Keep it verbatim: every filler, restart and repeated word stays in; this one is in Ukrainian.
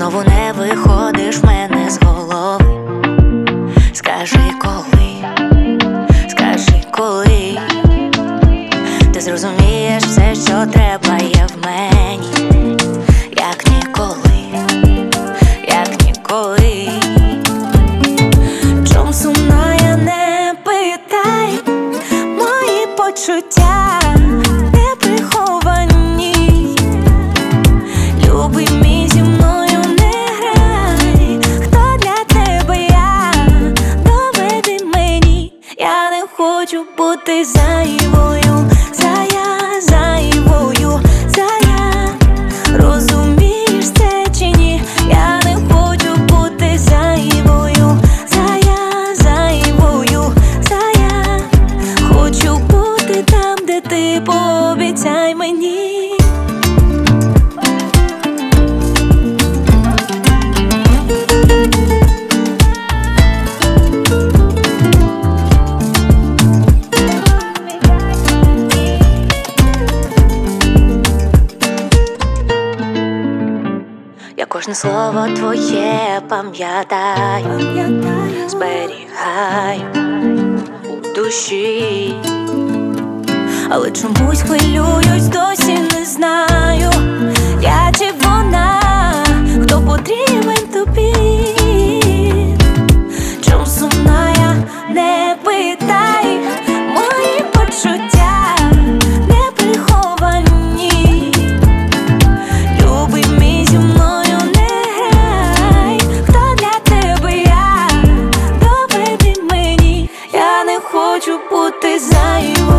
знову не виходиш в мене з голови. Скажи коли, скажи коли ти зрозумієш все, що треба є в мені, як ніколи, як ніколи. Чом сумна, я не питай, мої почуття не приховані. Любий мій, зі мною не грай, хто для тебе я, доведи мені. Я не хочу бути зайвою, зая, зайвою, зая. Розумієш це чи ні? Я не хочу бути зайвою, зая, зайвою, зая. Хочу бути там, де ти, пообіцяй мені. Я кожне слово твоє пам'ятаю, зберігаю у душі, але чомусь хвилююсь, досі не знаю, я чи вона, хто потрібен тобі. Чом сумна, я не питай, мої почуття не приховані. Любий мій, зі мною не грай, хто для тебе я, доведи мені. Я не хочу бути зайвою,